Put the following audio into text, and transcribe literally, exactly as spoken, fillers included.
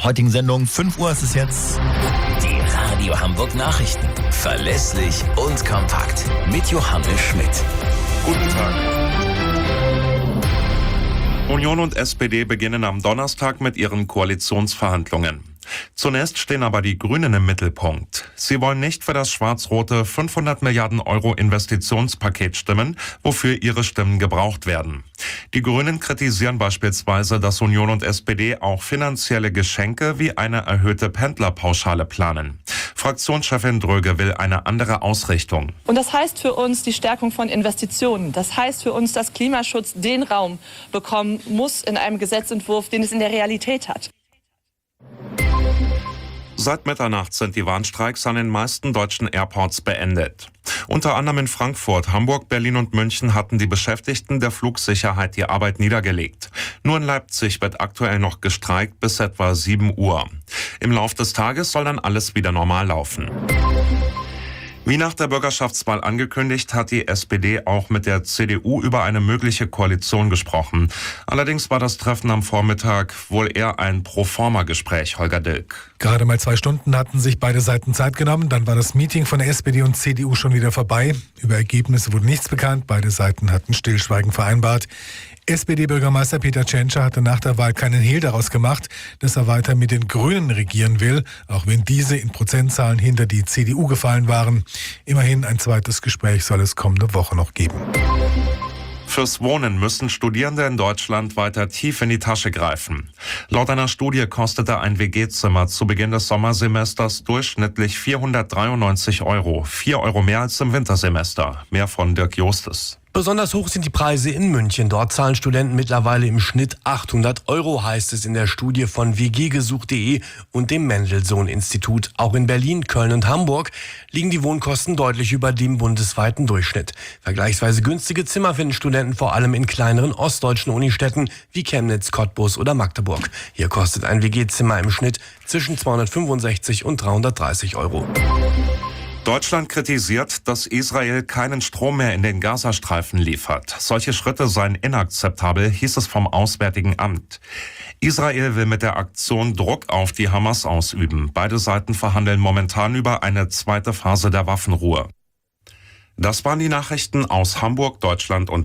heutigen Sendung. fünf Uhr ist es jetzt. Die Radio Hamburg Nachrichten. Verlässlich und kompakt. Mit Johannes Schmidt. Guten Tag. Union und S P D beginnen am Donnerstag mit ihren Koalitionsverhandlungen. Zunächst stehen aber die Grünen im Mittelpunkt. Sie wollen nicht für das schwarz-rote fünfhundert Milliarden Euro Investitionspaket stimmen, wofür ihre Stimmen gebraucht werden. Die Grünen kritisieren beispielsweise, dass Union und S P D auch finanzielle Geschenke wie eine erhöhte Pendlerpauschale planen. Fraktionschefin Dröge will eine andere Ausrichtung. Und das heißt für uns die Stärkung von Investitionen. Das heißt für uns, dass Klimaschutz den Raum bekommen muss in einem Gesetzentwurf, den es in der Realität hat. Seit Mitternacht sind die Warnstreiks an den meisten deutschen Airports beendet. Unter anderem in Frankfurt, Hamburg, Berlin und München hatten die Beschäftigten der Flugsicherheit die Arbeit niedergelegt. Nur in Leipzig wird aktuell noch gestreikt bis etwa sieben Uhr. Im Lauf des Tages soll dann alles wieder normal laufen. Wie nach der Bürgerschaftswahl angekündigt, hat die S P D auch mit der C D U über eine mögliche Koalition gesprochen. Allerdings war das Treffen am Vormittag wohl eher ein Proforma-Gespräch, Holger Dilk. Gerade mal zwei Stunden hatten sich beide Seiten Zeit genommen. Dann war das Meeting von der S P D und C D U schon wieder vorbei. Über Ergebnisse wurde nichts bekannt. Beide Seiten hatten Stillschweigen vereinbart. S P D-Bürgermeister Peter Tschentscher hatte nach der Wahl keinen Hehl daraus gemacht, dass er weiter mit den Grünen regieren will, auch wenn diese in Prozentzahlen hinter die C D U gefallen waren. Immerhin ein zweites Gespräch soll es kommende Woche noch geben. Fürs Wohnen müssen Studierende in Deutschland weiter tief in die Tasche greifen. Laut einer Studie kostete ein W G-Zimmer zu Beginn des Sommersemesters durchschnittlich vierhundertdreiundneunzig Euro. Vier Euro mehr als im Wintersemester. Mehr von Dirk Jostes. Besonders hoch sind die Preise in München. Dort zahlen Studenten mittlerweile im Schnitt achthundert Euro, heißt es in der Studie von w g gesucht punkt de und dem Mendelssohn-Institut. Auch in Berlin, Köln und Hamburg liegen die Wohnkosten deutlich über dem bundesweiten Durchschnitt. Vergleichsweise günstige Zimmer finden Studenten vor allem in kleineren ostdeutschen Unistädten wie Chemnitz, Cottbus oder Magdeburg. Hier kostet ein W G-Zimmer im Schnitt zwischen zweihundertfünfundsechzig und dreihundertdreißig Euro. Deutschland kritisiert, dass Israel keinen Strom mehr in den Gazastreifen liefert. Solche Schritte seien inakzeptabel, hieß es vom Auswärtigen Amt. Israel will mit der Aktion Druck auf die Hamas ausüben. Beide Seiten verhandeln momentan über eine zweite Phase der Waffenruhe. Das waren die Nachrichten aus Hamburg, Deutschland und